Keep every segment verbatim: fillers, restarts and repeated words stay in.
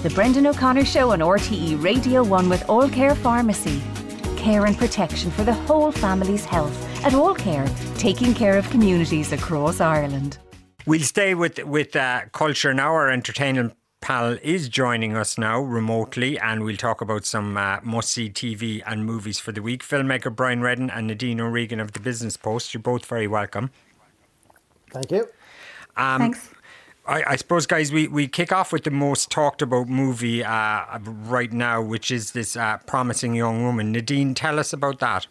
The Brendan O'Connor Show on R T E Radio one with All Care Pharmacy. Care and protection for the whole family's health. At All Care, taking care of communities across Ireland. We'll stay with, with uh, culture now. Our entertainment panel is joining us now remotely, and we'll talk about some uh, must-see T V and movies for the week. Filmmaker Brian Redden and Nadine O'Regan of The Business Post, you're both very welcome. Thank you. Um, Thanks. I, I suppose, guys, we, we kick off with the most talked about movie uh, right now, which is this uh, Promising Young Woman. Nadine, tell us about that.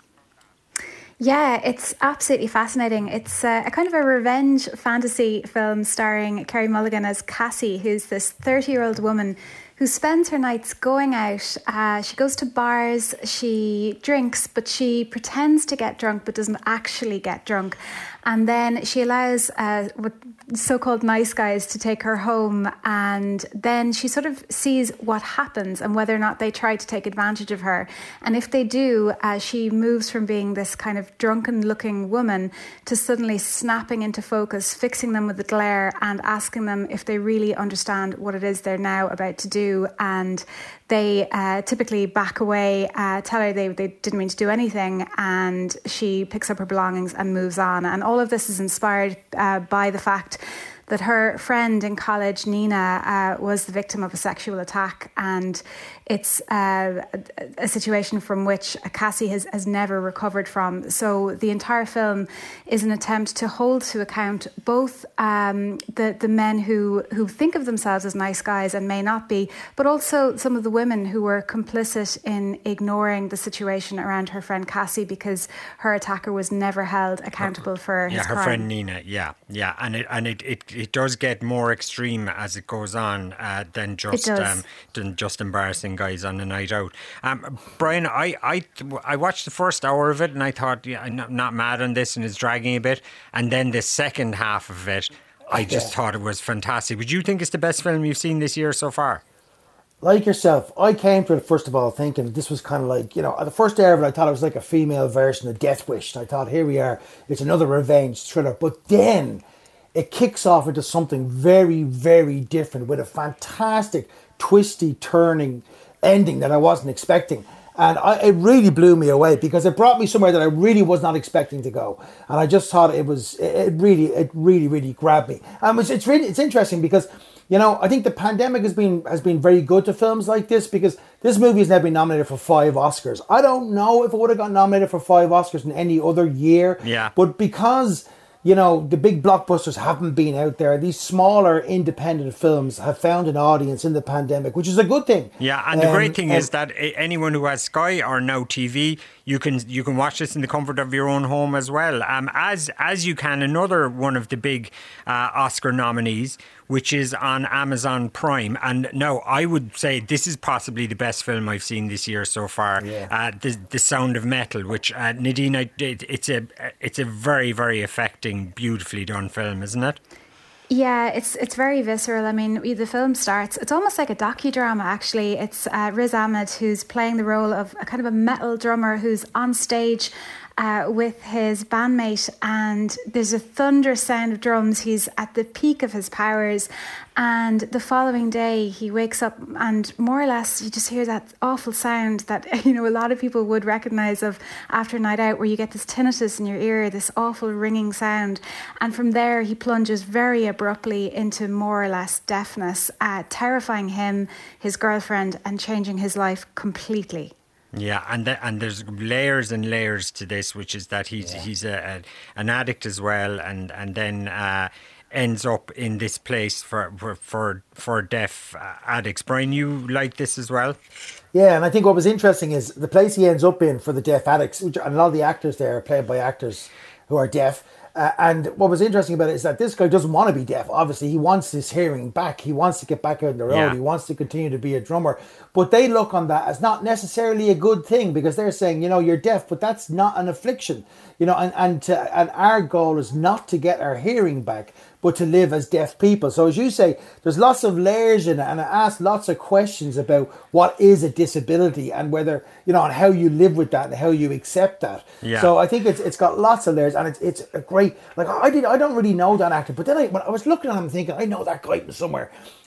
Yeah, it's absolutely fascinating. It's uh, a kind of a revenge fantasy film starring Carey Mulligan as Cassie, who's this thirty-year-old woman who spends her nights going out. Uh, she goes to bars, she drinks, but she pretends to get drunk but doesn't actually get drunk. And then she allows uh, what so-called nice guys to take her home, and then she sort of sees what happens and whether or not they try to take advantage of her. And if they do, uh, she moves from being this kind of drunken-looking woman to suddenly snapping into focus, fixing them with a glare and asking them if they really understand what it is they're now about to do. And they uh, typically back away, uh, tell her they, they didn't mean to do anything, and she picks up her belongings and moves on. And all of this is inspired uh, by the fact that her friend in college, Nina, uh, was the victim of a sexual attack, and it's uh, a situation from which Cassie has, has never recovered from. So the entire film is an attempt to hold to account both um, the, the men who, who think of themselves as nice guys and may not be, but also some of the women who were complicit in ignoring the situation around her friend Cassie because her attacker was never held accountable for his yeah, her crime. friend Nina, yeah, yeah. And it and it, it, it does get more extreme as it goes on uh, than just um, than just embarrassing guys on a night out. Um, Brian, I, I I watched the first hour of it and I thought, yeah, I'm not, not mad on this and it's dragging a bit. And then the second half of it, I just yeah. thought it was fantastic. Would you think it's the best film you've seen this year so far? Like yourself, I came to it first of all thinking this was kind of like, you know, at the first hour of it I thought it was like a female version of Death Wish. And I thought, here we are, it's another revenge thriller. But then it kicks off into something very, very different with a fantastic, twisty, turning ending that I wasn't expecting. And I, it really blew me away because it brought me somewhere that I really was not expecting to go. And I just thought it was, it, it really, it really, really grabbed me. And it's, it's really, it's interesting because, you know, I think the pandemic has been has been very good to films like this because this movie has now been nominated for five Oscars. I don't know if it would have got nominated for five Oscars in any other year. Yeah. But because, you know, the big blockbusters haven't been out there, these smaller independent films have found an audience in the pandemic, which is a good thing. Yeah, and the um, great thing um, is that anyone who has Sky or Now T V, you can you can watch this in the comfort of your own home as well. Um, as as you can another one of the big uh, Oscar nominees, which is on Amazon Prime. And now I would say this is possibly the best film I've seen this year so far. Yeah. Uh, the the Sound of Metal, which uh, Nadine, I, it, it's a it's a very very affecting, beautifully done film, isn't it? Yeah, it's it's very visceral. I mean, the film starts, it's almost like a docudrama, actually. It's uh, Riz Ahmed who's playing the role of a kind of a metal drummer who's on stage uh, with his bandmate, and there's a thunderous sound of drums. He's at the peak of his powers, and the following day he wakes up and more or less you just hear that awful sound that, you know, a lot of people would recognise of after a night out, where you get this tinnitus in your ear, this awful ringing sound. And from there he plunges very abruptly into more or less deafness, uh, terrifying him, his girlfriend, and changing his life completely. Yeah, and the, and there's layers and layers to this, which is that he's yeah. he's a, a an addict as well, and and then uh, ends up in this place for for for, for deaf uh, addicts. Brian, you like this as well? Yeah, and I think what was interesting is the place he ends up in for the deaf addicts, which, and a lot of the actors there are played by actors who are deaf. Uh, and what was interesting about it is that this guy doesn't want to be deaf. Obviously, he wants his hearing back. He wants to get back out on the road. Yeah. He wants to continue to be a drummer. But they look on that as not necessarily a good thing because they're saying, you know, you're deaf, but that's not an affliction. You know, and and, to, and our goal is not to get our hearing back, but to live as deaf people. So as you say, there's lots of layers in it, and I asked lots of questions about what is a disability and whether, you know, and how you live with that and how you accept that. Yeah. So I think it's it's got lots of layers, and it's it's a great, like I did I don't really know that actor, but then I when I was looking at him thinking, I know that guy from somewhere.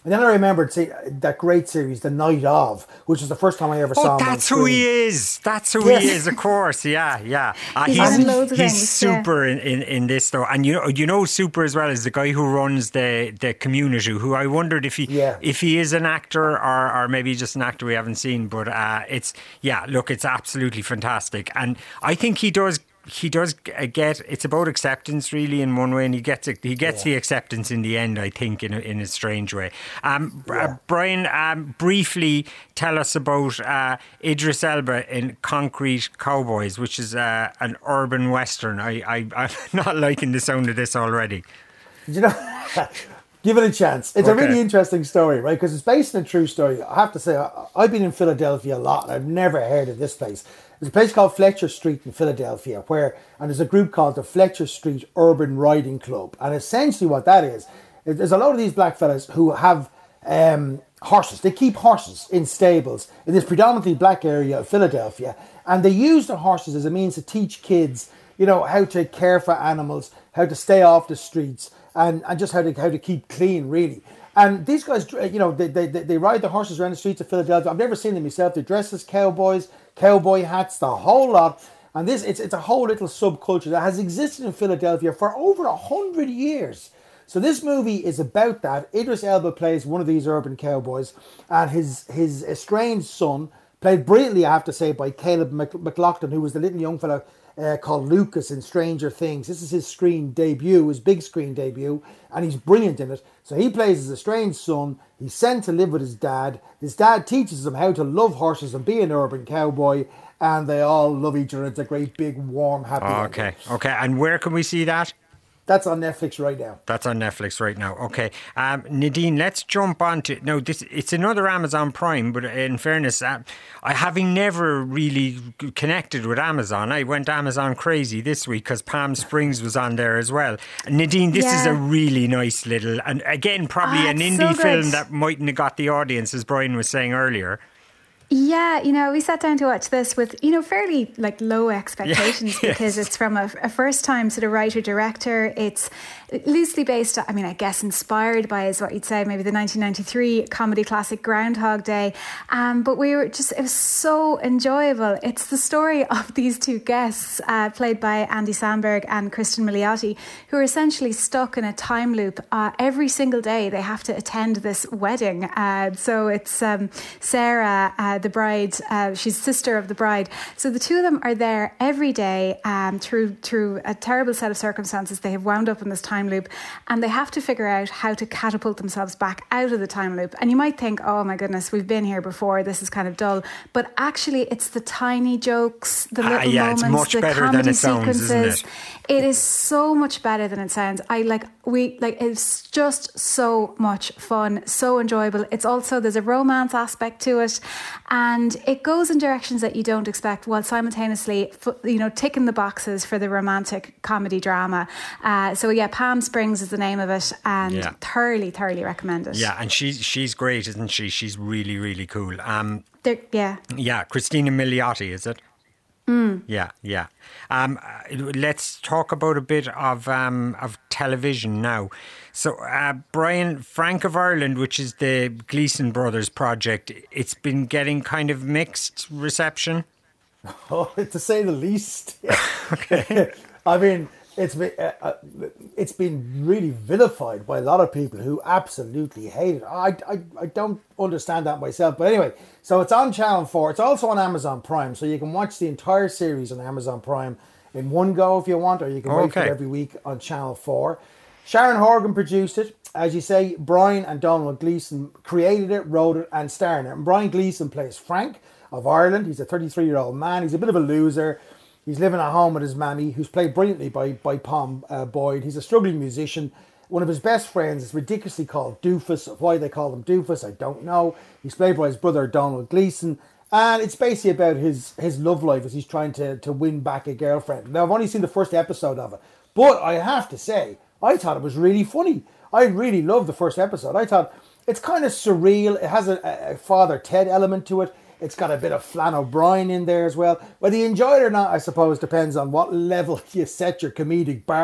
And then I remembered see, that great series, The Night Of, which was the first time I ever oh, saw him. That's who he is. That's who yes. he is, of course. Yeah, yeah. Uh, he's he's loads of he's things, super yeah. in, in, in this, though. And you know, you know super as well as the guy who runs the, the Community, who I wondered if he yeah. if he is an actor or, or maybe just an actor we haven't seen. But uh, it's, yeah, look, it's absolutely fantastic. And I think he does He does get. It's about acceptance, really, in one way, and he gets it. He gets yeah. the acceptance in the end. I think, in a, in a strange way. Um, yeah. uh, Brian, um, briefly tell us about uh, Idris Elba in Concrete Cowboys, which is uh, an urban western. I, I, I'm not liking the sound of this already. You know, give it a chance. It's okay. a really interesting story, right? Because it's based on a true story. I have to say, I, I've been in Philadelphia a lot, and I've never heard of this place. There's a place called Fletcher Street in Philadelphia where, and there's a group called the Fletcher Street Urban Riding Club. And essentially what that is, there's a lot of these black fellas who have um, horses. They keep horses in stables in this predominantly black area of Philadelphia. And they use the horses as a means to teach kids, you know, how to care for animals, how to stay off the streets, and, and just how to how to keep clean, really. And these guys, you know, they, they they ride the horses around the streets of Philadelphia. I've never seen them myself. They dress as cowboys, cowboy hats, the whole lot. And this, it's it's a whole little subculture that has existed in Philadelphia for over a hundred years. So this movie is about that. Idris Elba plays one of these urban cowboys, and his his estranged son, played brilliantly, I have to say, by Caleb McLaughlin, who was the little young fellow Uh, called Lucas in Stranger Things. This is his screen debut, his big screen debut, and he's brilliant in it. So he plays his estranged son. He's sent to live with his dad. His dad teaches him how to love horses and be an urban cowboy, and they all love each other. It's a great, big, warm, happy oh, okay, ending. Okay. And where can we see that? That's on Netflix right now. That's on Netflix right now. Okay. Um, Nadine, let's jump on to... No, this, it's another Amazon Prime, but in fairness, uh, I having never really connected with Amazon, I went Amazon crazy this week because Palm Springs was on there as well. Nadine, this yeah. is a really nice little... And again, probably oh, an indie so film that mightn't have got the audience, as Brian was saying earlier. Yeah, you know, we sat down to watch this with, you know, fairly like low expectations yeah, because yes. it's from a, a first time sort of writer director. It's loosely based, I mean, I guess inspired by, is what you'd say, maybe the nineteen ninety-three comedy classic Groundhog Day. Um, but we were just, it was so enjoyable. It's the story of these two guests, uh, played by Andy Samberg and Kristen Milioti, who are essentially stuck in a time loop. Uh, every single day they have to attend this wedding. Uh, so it's um, Sarah, uh, the bride, uh, she's sister of the bride. So the two of them are there every day um, through through a terrible set of circumstances. They have wound up in this time loop and they have to figure out how to catapult themselves back out of the time loop. And you might think, oh my goodness, we've been here before, this is kind of dull. But actually it's the tiny jokes, the little uh, yeah, moments, the comedy sequences. Sounds, it? it is so much better than it sounds. I like, we like, it's just so much fun, so enjoyable. It's also, there's a romance aspect to it. And it goes in directions that you don't expect while simultaneously, you know, ticking the boxes for the romantic comedy drama. Uh, so yeah, Palm Springs is the name of it, and yeah. thoroughly, thoroughly recommend it. Yeah, and she's she's great, isn't she? She's really, really cool. Um, They're, yeah. Yeah, Christina Milioti, is it? Mm. Yeah, yeah. Um, let's talk about a bit of um, of television now. So, uh, Brian, Frank of Ireland, which is the Gleeson Brothers project, it's been getting kind of mixed reception. Oh, to say the least. Okay. I mean, it's been uh, uh, it's been really vilified by a lot of people who absolutely hate it. I, I, I don't understand that myself. But anyway, so it's on Channel four. It's also on Amazon Prime. So you can watch the entire series on Amazon Prime in one go if you want, or you can wait okay. for it every week on Channel four. Sharon Horgan produced it. As you say, Brian and Donald Gleeson created it, wrote it, and starred in it. And Brian Gleeson plays Frank of Ireland. He's a thirty-three-year-old man. He's a bit of a loser. He's living at home with his mammy, who's played brilliantly by, by Pom uh, Boyd. He's a struggling musician. One of his best friends is ridiculously called Doofus. Why they call him Doofus, I don't know. He's played by his brother, Donald Gleeson. And it's basically about his, his love life as he's trying to, to win back a girlfriend. Now, I've only seen the first episode of it. But I have to say, I thought it was really funny. I really loved the first episode. I thought it's kind of surreal. It has a, a Father Ted element to it. It's got a bit of Flann O'Brien in there as well. Whether you enjoy it or not, I suppose, depends on what level you set your comedic bar.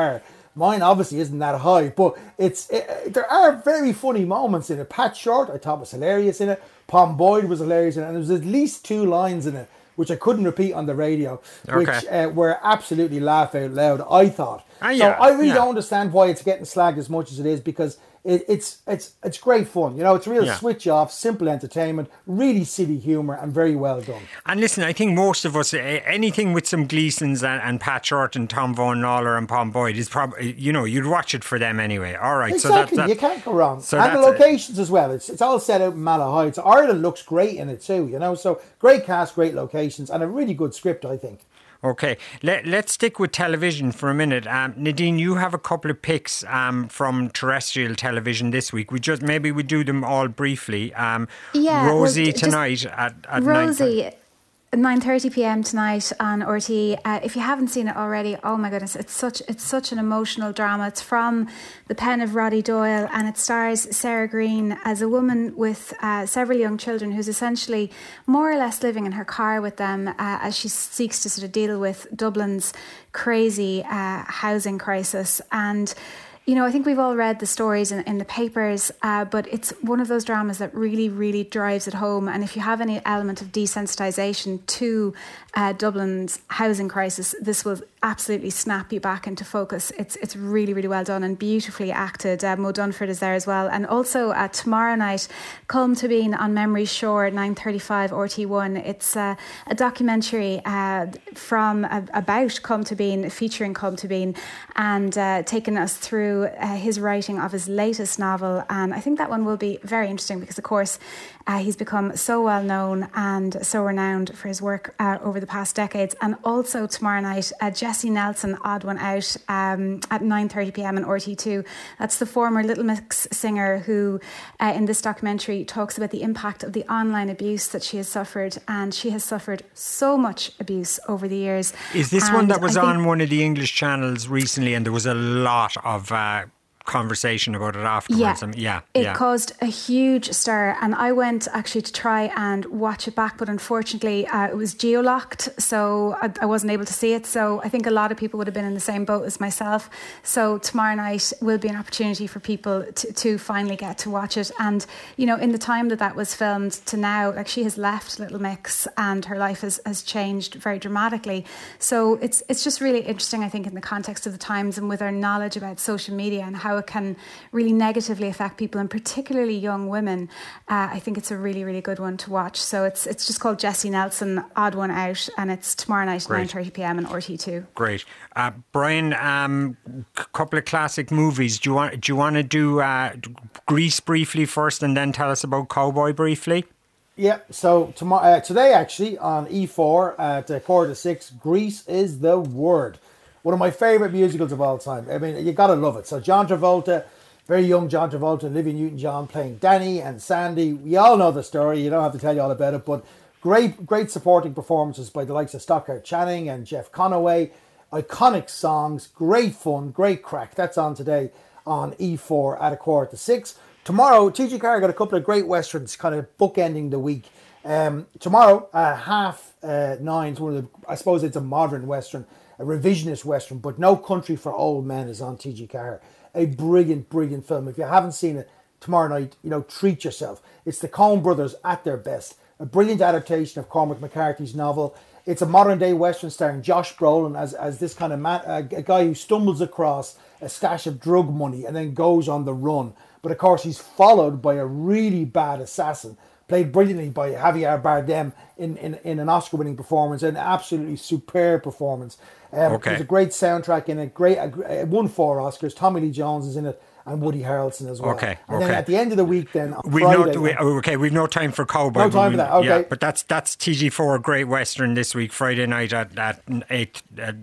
Mine obviously isn't that high, but it's it, there are very funny moments in it. Pat Short, I thought was hilarious in it. Pom Boyd was hilarious in it. And there was at least two lines in it, which I couldn't repeat on the radio, okay. which uh, were absolutely laugh out loud, I thought. Uh, yeah, so I really yeah. don't understand why it's getting slagged as much as it is, because it, it's it's it's great fun. You know, it's a real yeah. switch off, simple entertainment, really silly humour, and very well done. And listen, I think most of us, anything with some Gleasons and, and Pat Short and Tom Vaughan Lawler and Pom Boyd is probably, you know, you'd watch it for them anyway. All right, exactly. So that, that, you can't go wrong. So and the locations as well. It's it's all set out in Malahide. Heights. Ireland looks great in it too. You know, so great cast, great locations, and a really good script, I think. Okay, Let, let's stick with television for a minute. Um, Nadine, you have a couple of picks um, from terrestrial television this week. We just maybe we do them all briefly. Um, yeah, Rosie well, tonight at, at Rosie. nine thirty p.m. tonight on R T E. Uh, if you haven't seen it already, oh my goodness, it's such it's such an emotional drama. It's from the pen of Roddy Doyle, and it stars Sarah Green as a woman with uh, several young children who's essentially more or less living in her car with them uh, as she seeks to sort of deal with Dublin's crazy uh, housing crisis. And you know, I think we've all read the stories in, in the papers, uh, but it's one of those dramas that really, really drives it home. And if you have any element of desensitisation to uh, Dublin's housing crisis, this will absolutely snap you back into focus. It's it's really, really well done and beautifully acted. Uh, Mo Dunford is there as well. And also uh, tomorrow night, Colm Tóibín on Memory Shore, nine thirty-five R T one. It's uh, a documentary uh, from uh, about Colm Tóibín, featuring Colm Tóibín, and uh, taking us through uh, his writing of his latest novel. And I think that one will be very interesting because, of course, uh, he's become so well known and so renowned for his work uh, over the past decades. And also tomorrow night, uh, Jessie Nelson, Odd One Out, um, at nine thirty p.m. on R T two. That's the former Little Mix singer who, uh, in this documentary, talks about the impact of the online abuse that she has suffered. And she has suffered so much abuse over the years. Is this and one that was I on think, one of the English channels recently, and there was a lot of Uh conversation about it afterwards? Yeah, um, yeah it yeah. caused a huge stir, and I went actually to try and watch it back, but unfortunately uh, it was geo-locked, so I, I wasn't able to see it. So I think a lot of people would have been in the same boat as myself. So tomorrow night will be an opportunity for people to, to finally get to watch it. And you know, in the time that that was filmed to now, like, she has left Little Mix and her life has, has changed very dramatically. So it's it's just really interesting, I think, in the context of the times and with our knowledge about social media and how it can really negatively affect people, and particularly young women. Uh, I think it's a really, really good one to watch. So it's it's just called Jessie Nelson, Odd One Out, and it's tomorrow night, nine thirty p.m. on R T two. Great. Uh, Brian, a um, couple of classic movies. Do you want, do you want to do uh, Grease briefly first and then tell us about Cowboy briefly? Yeah, so tomorrow, uh, today actually on E four at uh, quarter to six, Grease is the word. One of my favourite musicals of all time. I mean, you got to love it. So John Travolta, very young John Travolta, Olivia Newton-John playing Danny and Sandy. We all know the story. You don't have to tell you all about it. But great great supporting performances by the likes of Stockard Channing and Jeff Conaway. Iconic songs, great fun, great crack. That's on today on E four at a quarter to six. Tomorrow, T G Carr got a couple of great westerns kind of bookending the week. Um, tomorrow, uh, half uh, nine, one of the, I suppose it's a modern western, a revisionist western, but No Country for Old Men is on T G Carr. A brilliant, brilliant film. If you haven't seen it, tomorrow night, you know, treat yourself. It's the Coen brothers at their best. A brilliant adaptation of Cormac McCarthy's novel. It's a modern day western starring Josh Brolin as, as this kind of man, a, a guy who stumbles across a stash of drug money and then goes on the run. But of course, he's followed by a really bad assassin, played brilliantly by Javier Bardem in, in, in an Oscar-winning performance, an absolutely superb performance. Um, okay. There's a great soundtrack in it. Great, it won four Oscars. Tommy Lee Jones is in it, and Woody Harrelson as well. Okay. And okay. then at the end of the week, then on we Friday, know, we, okay, we've no time for Cowboy. No time we, for that. Okay. Yeah, but that's that's T G four Great Western this week, Friday night at at eight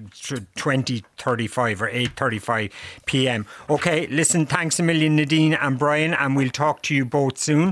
twenty thirty five or eight thirty five p.m. Okay. Listen, thanks a million, Nadine and Brian, and we'll talk to you both soon.